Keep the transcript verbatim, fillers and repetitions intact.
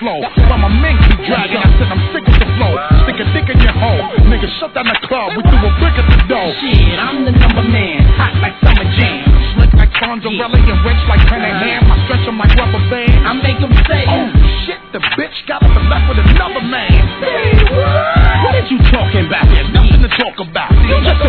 flow. While my men keep dragging, I said I'm sick with the flow. Stick a dick in your hole. Nigga, shut down the club. We threw a brick at the door. Shit, I'm the number man. Hot like summer jam. Slick like Fonzarelli and rich like Pen and Ham. I stretch them like rubber bands. I make them say, oh shit, the bitch got up and left with another man. Hey, what? What are you talking about? There's nothing to talk about. You just